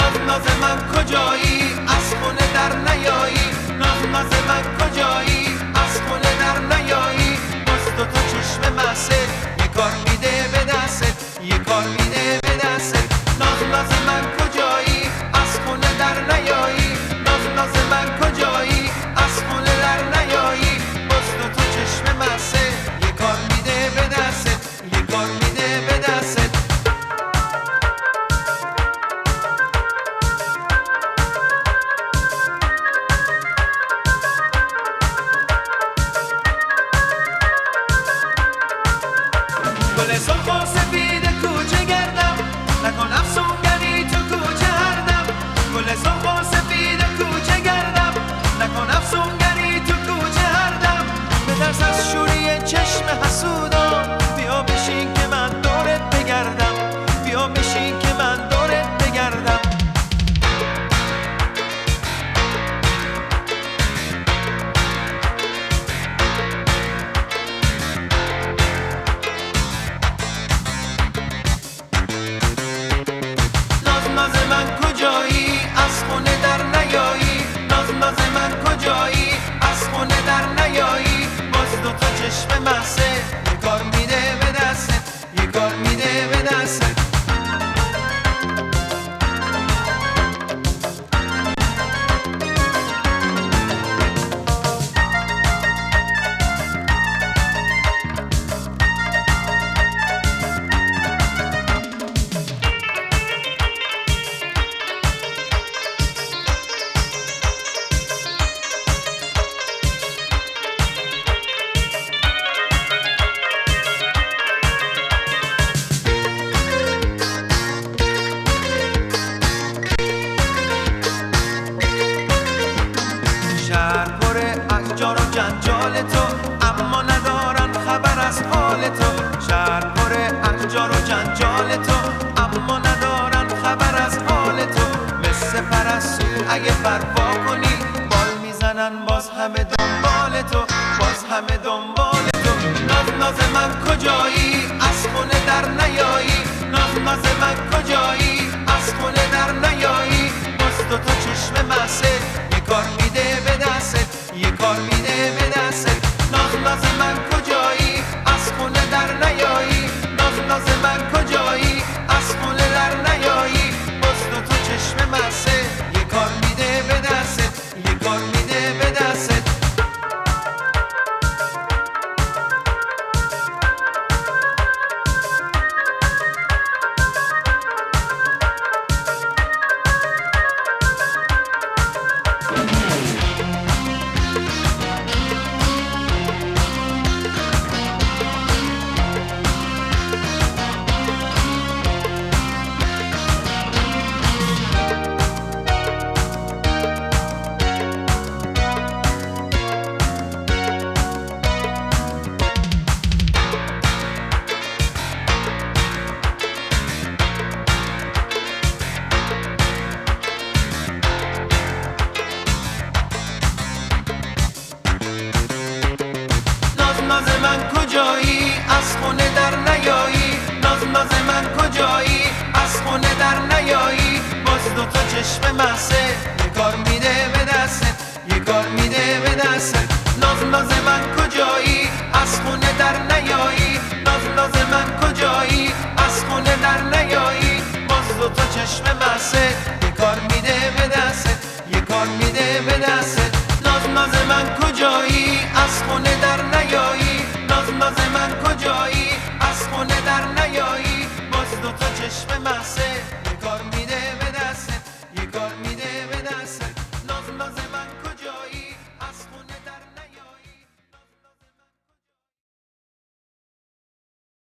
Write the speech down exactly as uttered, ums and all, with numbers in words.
ناز ناز من کجایی از خونه در نیایی، ناز ناز من کجایی از خونه در نیایی. باز دو تا چشم مسه یه کار میده به دستت، یه کار میده به دستت. ناز ناز من کجایی از خونه در نیایی، ناز ناز من کجایی از خونه در نیایی. باز دو تا چشم مسه یه کار میده به دستت، یه کار میده به دستت. گل سرخ و سفید کوچه گردم، نکن افسونگری تو کوچه هردم. گل سرخ و سفید کوچه گردم، نکن افسونگری تو کوچه هردم. بترس از شوری چشم حسودا، بیا بشین که من دورت بگردم، بیا بشین که من دورت بگردم. ناز من کجایی از خونه در نیایی، ناز ناز من کجایی از خونه در نیایی. باز دو تا چشم مسه یه کار میده به دستت، یه کار میده به دستت. شهر پر اشجار و جنجال تو، اما ندارن خبر از حال تو. شهر پر اشجار و جنجال تو، اما ندارن خبر از حال تو. مثل پرستو اگه پروا کنی، بال میزنن باز همه دنبال تو، باز همه دنبال تو. ناز ناز من کجایی از خونه در نیایی، ناز ناز من کجایی از خونه در نیایی. باز دو تا چشم مسه یه کار میده به دستت، یه کار میده به دستت. ناز ناز من کجایی از خونه در نیایی، ناز ناز من کجایی از خونه در نیایی. باز دو تا چشم مسه یه کار میده به دستت، یه کار میده به دستت. ناز من کجایی از خونه در نیایی، ناز ناز من کجایی از خونه در نیایی. باز دو تا چشم مسه یه کار میده به دستت، یه کار میده به دستت. ناز ناز من کجایی از خونه در نیایی، ناز ناز من کجایی از خونه در نیایی. باز دو تا چشم مسه یه کار میده به دستت، یه کار میده به دستت. ناز ناز من کجایی از خونه در نیایی، ناز ناز من کجایی از خونه در نیایی. باز دو تا چشم مسه